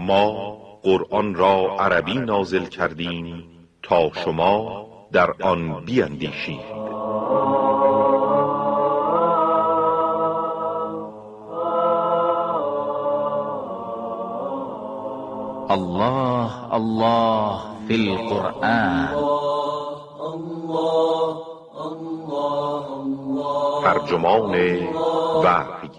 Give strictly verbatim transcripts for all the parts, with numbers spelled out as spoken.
ما قرآن را عربی نازل کردیم تا شما در آن بیندیشید. الله الله فی القرآن. ترجمان وحی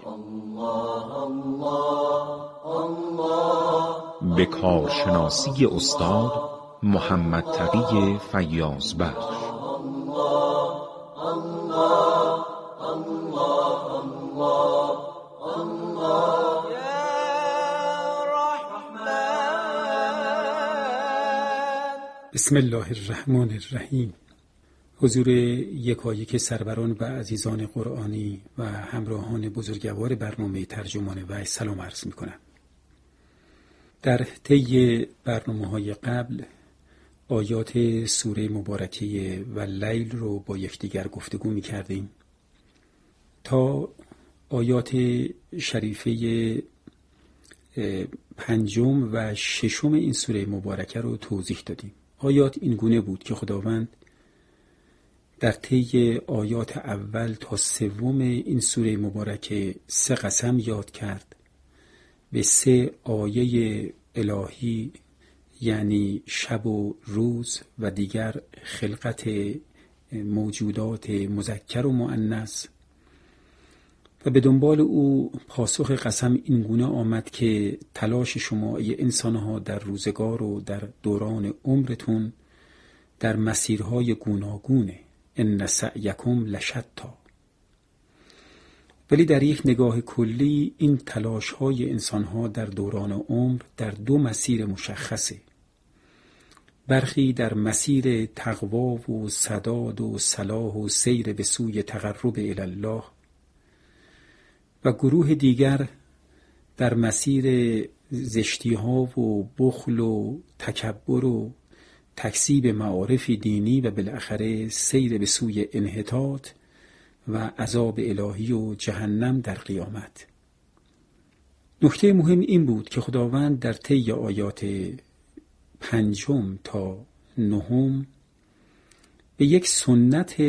به کارشناسی استاد محمد تقی فیاضبخش. بسم الله الرحمن الرحیم. حضور یکایک سروران و عزیزان قرآنی و همراهان بزرگوار برنامه ترجمان وحی سلام عرض می کنم. در طی برنامه‌های قبل آیات سوره مبارکه واللیل رو با یکدیگر گفتگو می کردیم تا آیات شریفه پنجم و ششم این سوره مبارکه رو توضیح دادیم. آیات این گونه بود که خداوند در طی آیات اول تا سوم این سوره مبارکه سه قسم یاد کرد، به سه آیه الهی یعنی شب و روز و دیگر خلقت موجودات مذکر و مؤنث، و به دنبال او پاسخ قسم این گونه آمد که تلاش شما ای انسانها در روزگار و در دوران عمرتون در مسیرهای گوناگونه، ان سعیکم لشتا. ولی در یک نگاه کلی این تلاش‌های انسان‌ها در دوران عمر در دو مسیر مشخصه. برخی در مسیر تقوا و سداد و صلاح و سیر به سوی تقرب الی الله، و گروه دیگر در مسیر زشتی‌ها و بخل و تکبر و تکذیب معارف دینی و بالاخره سیر به سوی انحطاط و عذاب الهی و جهنم در قیامت. نکته مهم این بود که خداوند در طی آیات پنجم تا نهم به یک سنت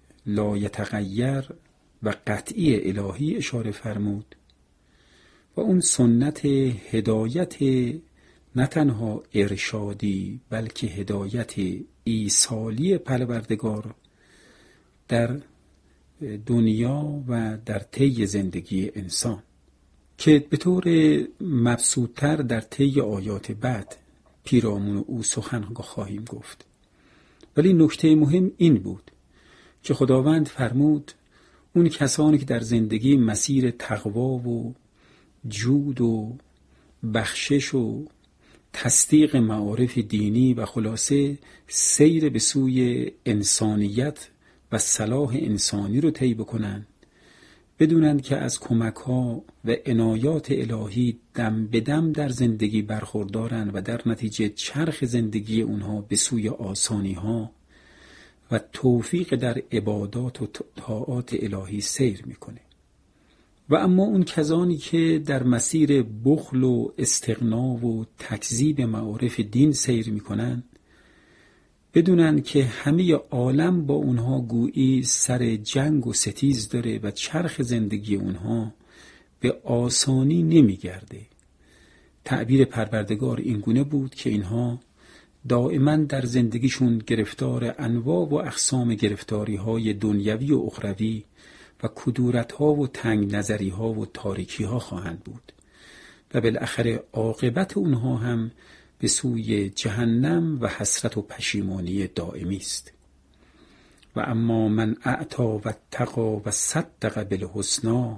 لایتغیر و قطعی الهی اشاره فرمود و اون سنت هدایت نه تنها ارشادی بلکه هدایت ایصالی پروردگار در دنیا و در طی زندگی انسان که به طور مبسوط‌تر در طی آیات بعد پیرامون او سخن خواهیم گفت. ولی نکته مهم این بود که خداوند فرمود اون کسانی که در زندگی مسیر تقوا و جود و بخشش و تصدیق معارف دینی و خلاصه سیر به سوی انسانیت و صلاح انسانی رو طی بکنن، بدونند که از کمک‌ها و عنایات الهی دم به دم در زندگی برخوردارن و در نتیجه چرخ زندگی اونها به سوی آسانی‌ها و توفیق در عبادات و طاعات الهی سیر میکنه. و اما اون کسانی که در مسیر بخل و استغنا و تکذیب معارف دین سیر میکنن، بدونن که همه عالم با اونها گویی سر جنگ و ستیز داره و چرخ زندگی اونها به آسانی نمیگرده. تعبیر پروردگار این گونه بود که اینها دائما در زندگیشون گرفتار انواع و اقسام گرفتاری های دنیوی و اخروی و کدورت ها و تنگ نظری ها و تاریکی ها خواهند بود و بالاخره عاقبت اونها هم به سوی جهنم و حسرت و پشیمانی دائمی است. و اما من اعطا و اتقا و صدق بالحسنی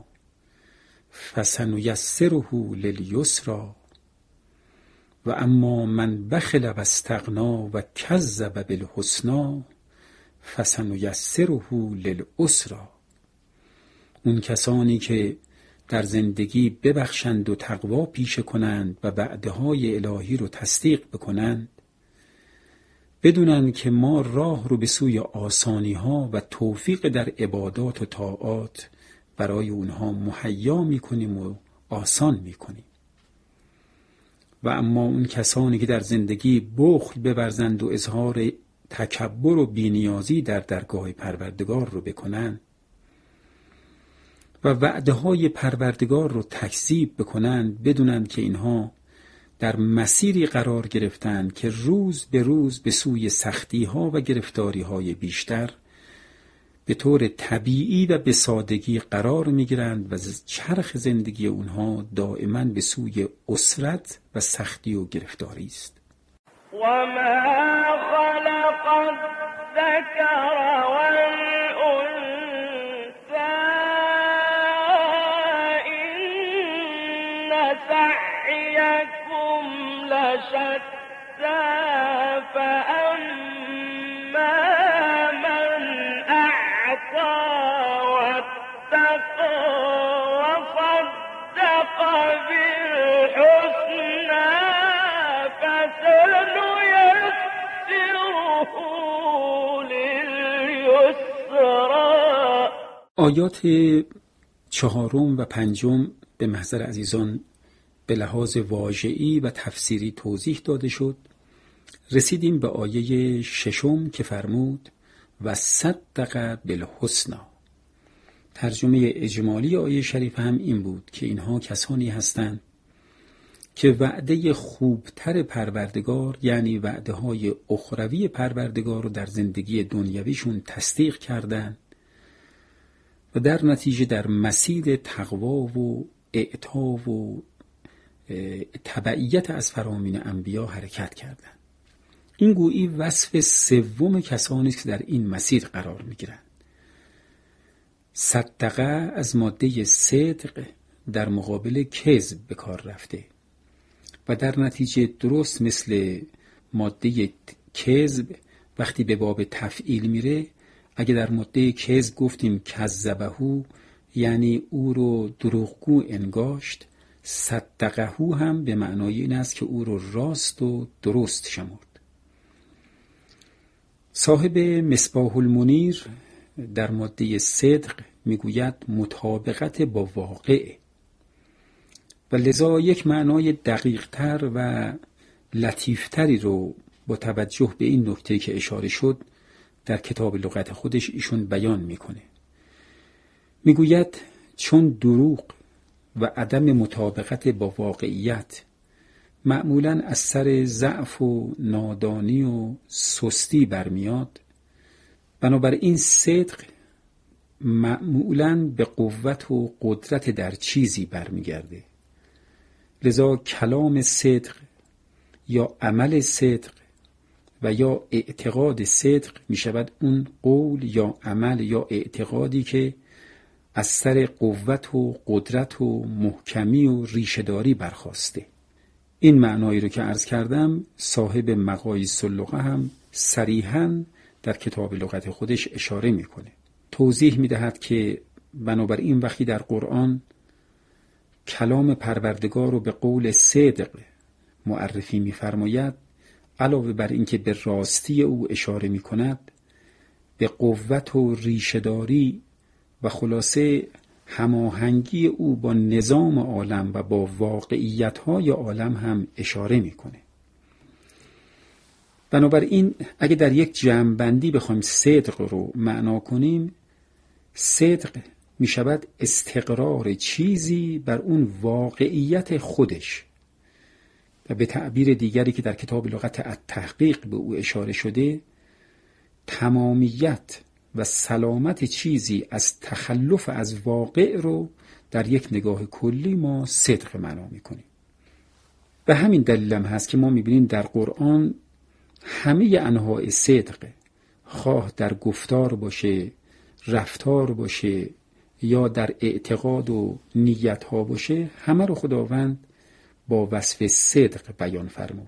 فسنیسره لیسری و اما من بخل و استغنا و کذب بالحسنی فسنیسره للعسری. اون کسانی که در زندگی ببخشند و تقوا پیشه کنند و وعده‌های الهی رو تصدیق بکنند، بدونند که ما راه رو به سوی آسانی‌ها و توفیق در عبادات و طاعات برای اونها مهیا می‌کنیم و آسان می‌کنیم. و اما اون کسانی که در زندگی بخل بورزند و اظهار تکبر و بی‌نیازی در درگاه پروردگار رو بکنن و وعده های پروردگار رو تکذیب بکنند، بدونند که اینها در مسیری قرار گرفتند که روز به روز به سوی سختی ها و گرفتاری های بیشتر به طور طبیعی و به سادگی قرار میگیرند و چرخ زندگی اونها دائما به سوی اسرت و سختی و گرفتاری است. و ما خلق الذکر والانثى ان سعیکم لشتی فاما من اعطى واتقى وصدق بالحسنى فسنيسره لليسرى. آیات چهارم و پنجم به محضر عزیزان به لحاظ واژه‌ای و تفسیری توضیح داده شد. رسیدیم به آیه ششم که فرمود و صدق بالحسنی. ترجمه اجمالی آیه شریف هم این بود که اینها کسانی هستند که وعده خوبتر پروردگار، یعنی وعده های اخروی پروردگار رو در زندگی دنیویشون تصدیق کردند و در نتیجه در مسیر تقوا و اعطا و تبعیت از فرامین انبیا حرکت کردند. این گویی وصف سوم کسانی است که در این مسیر قرار می‌گیرند. صدقه از ماده صدق در مقابل کذب به کار رفته و در نتیجه درست مثل ماده کذب وقتی به باب تفعیل میره، اگه در ماده کذب گفتیم کذبهو یعنی او رو دروغگو انگاشت، صدقهو هم به معنای این است که او رو راست و درست شمرد. صاحب مصباح المنیر در ماده صدق میگوید مطابقت با واقع و لذا یک معنای دقیقتر و لطیفتری رو با توجه به این نکته که اشاره شد در کتاب لغت خودش ایشون بیان میکنه. میگوید چون دروغ و عدم مطابقت با واقعیت معمولاً از سر ضعف و نادانی و سستی برمیاد، بنابراین صدق معمولاً به قوت و قدرت در چیزی برمیگرده. لذا کلام صدق یا عمل صدق و یا اعتقاد صدق می شود اون قول یا عمل یا اعتقادی که از سر قوت و قدرت و محکمی و ریشه‌داری برخاسته. این معنایی رو که عرض کردم صاحب مقاییس اللغه هم صریحاً در کتاب لغت خودش اشاره میکنه. توضیح میدهد که بنابراین وقتی در قرآن کلام پروردگار رو به قول صدق معرفی میفرماید، علاوه بر این که به راستی او اشاره میکند، به قوت و ریشه‌داری و خلاصه هماهنگی او با نظام عالم و با واقعیت‌های عالم هم اشاره میکنه. بنابراین اگه در یک جمع‌بندی بخوایم صدق رو معنا کنیم، صدق می شود استقرار چیزی بر اون واقعیت خودش و به تعبیر دیگری که در کتاب لغت التحقیق به او اشاره شده، تمامیت و سلامت چیزی از تخلف از واقع رو در یک نگاه کلی ما صدق معنا می‌کنیم. به همین دلیل هم هست که ما می‌بینیم در قرآن همه انواع صدق، خواه در گفتار باشه، رفتار باشه یا در اعتقاد و نیت ها باشه، همه رو خداوند با وصف صدق بیان فرمود.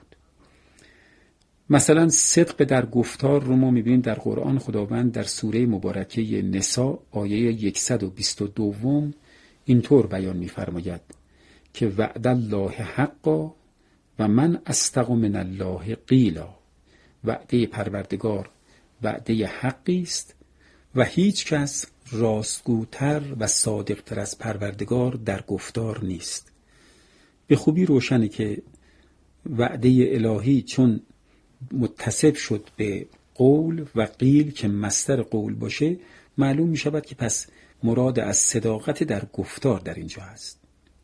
مثلا صدق در گفتار رو ما میبینیم در قرآن خداوند در سوره مبارکه نساء آیه صد و بیست و دو اینطور بیان میفرماید که وعد الله حقا و من اصدق من الله قیلا. وعده پروردگار وعده حقی است و هیچ کس راستگوتر و صادقتر از پروردگار در گفتار نیست. به خوبی روشنه که وعده الهی چون متصف شد به قول و قیل که مصدر قول باشه، معلوم می شود که پس مراد از صداقت در گفتار در اینجا هست.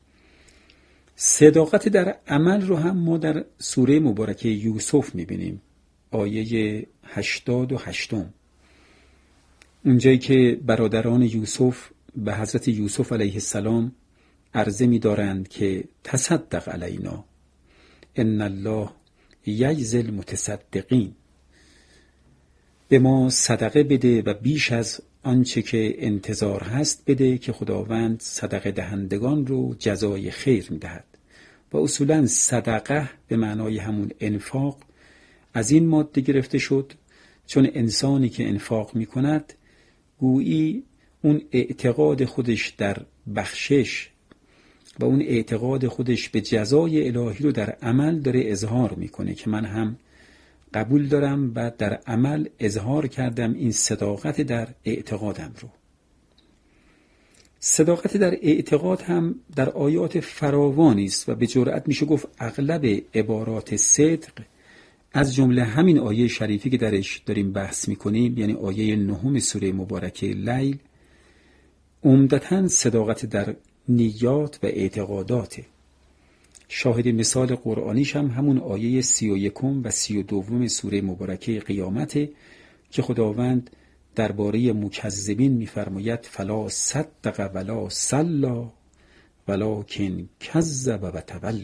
صداقت در عمل رو هم ما در سوره مبارکه یوسف می بینیم، آیه هشتاد و هشتم، اونجایی که برادران یوسف به حضرت یوسف علیه السلام عرضه می دارند که تصدق علینا ان الله یجزی المتصدقین، به ما صدقه بده و بیش از آنچه که انتظار هست بده که خداوند صدقه دهندگان رو جزای خیر می دهد. و اصولا صدقه به معنای همون انفاق از این ماده گرفته شد، چون انسانی که انفاق می کند گویی اون اعتقاد خودش در بخشش و اون اعتقاد خودش به جزای الهی رو در عمل داره اظهار میکنه که من هم قبول دارم و در عمل اظهار کردم این صداقت در اعتقادم رو. صداقت در اعتقاد هم در آیات فراوانی است و به جرئت میشه گفت اغلب عبارات صدق از جمله همین آیه شریفی که درش داریم بحث میکنیم، یعنی آیه نهم سوره مبارکه لیل، عمدتاً صداقت در نیات و اعتقاداته. شاهد مثال قرآنیش هم همون آیه سی و یکم و سی و دوم سوره مبارکه قیامته که خداوند درباره مکذبین می‌فرماید فلا صدق ولا صلی ولکن کذب و تولی.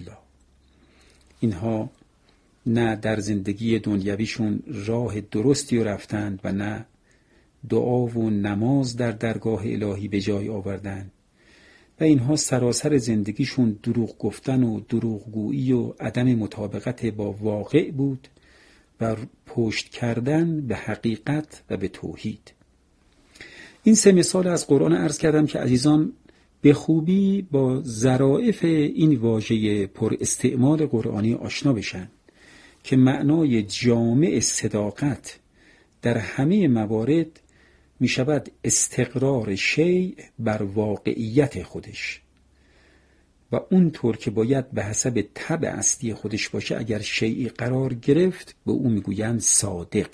اینها نه در زندگی دنیویشون راه درستی رو رفتند و نه دعا و نماز در درگاه الهی به جای آوردند و اینها سراسر زندگیشون دروغ گفتن و دروغگویی و عدم مطابقت با واقع بود و پشت کردن به حقیقت و به توحید. این سه مثال از قرآن عرض کردم که عزیزان به خوبی با ظرافت این واژه پر استعمال قرآنی آشنا بشن که معنای جامع صداقت در همه موارد می شود استقرار شیء بر واقعیت خودش و اونطور که باید به حسب طبع اصلی خودش باشه. اگر شیئی قرار گرفت به اون میگویند صادق.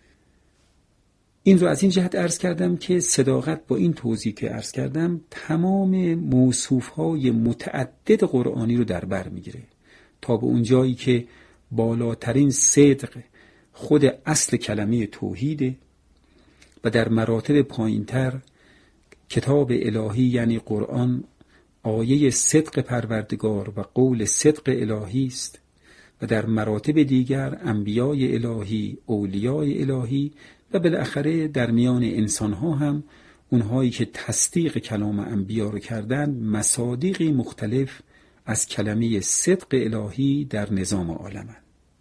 این رو از این جهت عرض کردم که صداقت با این توضیح که عرض کردم تمام موصوفهای متعدد قرآنی رو در بر میگیره تا به اون جایی که بالاترین صدق خود اصل کلمه توحیده و در مراتب پایینتر کتاب الهی یعنی قرآن آیه صدق پروردگار و قول صدق الهی است و در مراتب دیگر انبیای الهی، اولیای الهی و بالاخره در میان انسانها هم اونهایی که تصدیق کلام انبیا رو کردند مصادیقی مختلف از کلمه صدق الهی در نظام عالمند.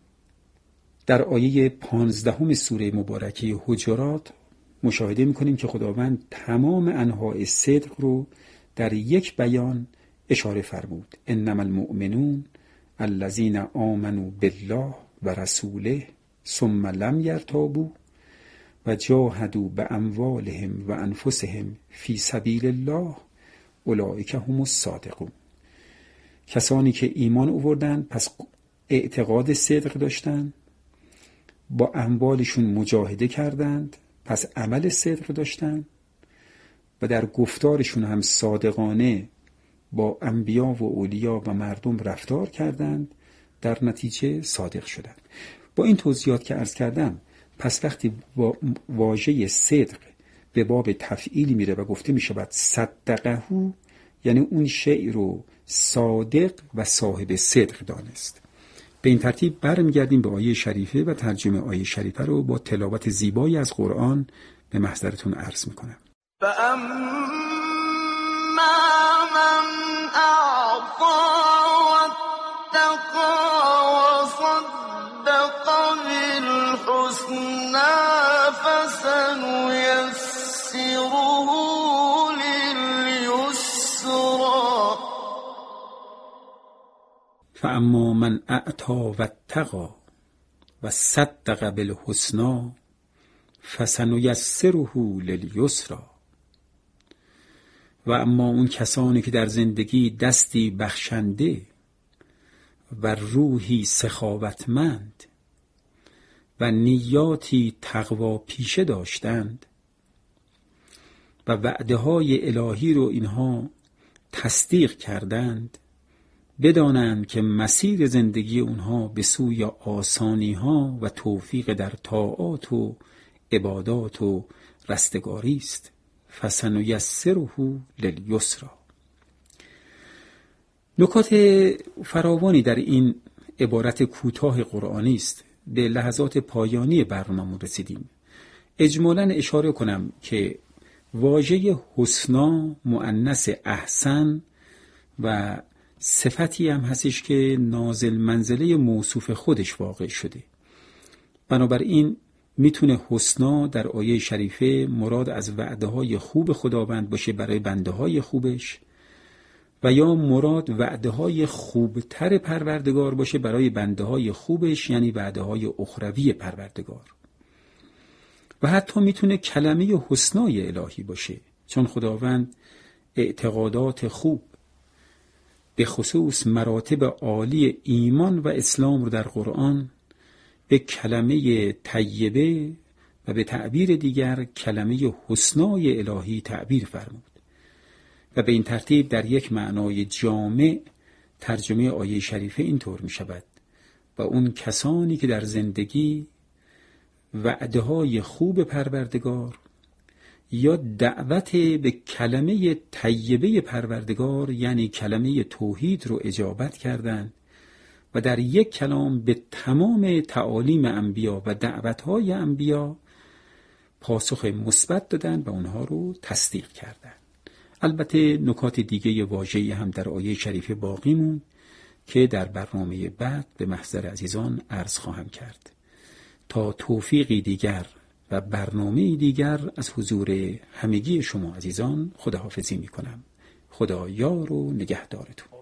در آیه پانزدهم سوره مبارکه حجرات مشاهده میکنیم که خداوند تمام انواع صدق رو در یک بیان اشاره فرمود. انما المؤمنون الذین آمنوا بالله و رسوله ثم لم یرتابوا و جاهدوا باموالهم و انفسهم فی سبیل الله اولئک هم الصادقون. کسانی که ایمان آوردند پس اعتقاد صدق داشتند، با اموالشون مجاهده کردند پس عمل صدق داشتند و در گفتارشون هم صادقانه با انبیا و اولیا و مردم رفتار کردند، در نتیجه صادق شدند. با این توضیحات که عرض کردم پس وقتی واژه صدق به باب تفعیل میره و گفته میشود صدقه، یعنی اون شیء رو صادق و صاحب صدق دانست. به این ترتیب برمیگردیم به آیه شریفه و ترجمه آیه شریفه رو با تلاوت زیبایی از قرآن به محضرتون عرض میکنم. فَأَمَّا مَنْ أَعْطَى وَاتَّقَى وَصَدَّقَ بِالْحُسْنَى فَسَنُيَسِّرُهُ لِلْيُسْرَى. فَأَمَّا مَنْ أَعْطَى وَاتَّقَى وَصَدَّقَ بِالْحُسْنَى فَسَنُيَسِّرُهُ لِلْيُسْرَى. و اما اون کسانی که در زندگی دستی بخشنده و روحی سخاوتمند و نیاتی تقوا پیشه داشتند و وعده های الهی رو اینها تصدیق کردند، بدانند که مسیر زندگی اونها به سوی آسانی ها و توفیق در طاعات و عبادات و رستگاری است. فسنیسره للیسری. نکات فراوانی در این عبارت کوتاه قرآنی است. به لحظات پایانی برنامه رسیدیم. اجمالاً اشاره کنم که واژه حسنا مؤنث احسن و صفتی هم هستش که نازل منزله موصوف خودش واقع شده. بنابراین میتونه حسنا در آیه شریفه مراد از وعده های خوب خداوند باشه برای بنده های خوبش، و یا مراد وعده های خوبتر پروردگار باشه برای بنده های خوبش، یعنی وعده های اخروی پروردگار. و حتی میتونه کلمه حسنای الهی باشه، چون خداوند اعتقادات خوب به خصوص مراتب عالی ایمان و اسلام رو در قرآن به کلمه طیبه و به تعبیر دیگر کلمه حسنای الهی تعبیر فرمود و به این ترتیب در یک معنای جامع ترجمه آیه شریفه اینطور می شود: و اون کسانی که در زندگی وعده های خوب پروردگار یا دعوت به کلمه طیبه پروردگار یعنی کلمه توحید رو اجابت کردند و در یک کلام به تمام تعالیم انبیا و دعوتهای انبیا پاسخ مثبت دادند و اونها رو تصدیق کردند. البته نکات دیگه واژه‌ای هم در آیه شریفه باقی موند که در برنامه بعد به محضر عزیزان عرض خواهم کرد. تا توفیقی دیگر و برنامه دیگر از حضور همگی شما عزیزان خداحافظی می کنم. خدا یار و نگهدارتون.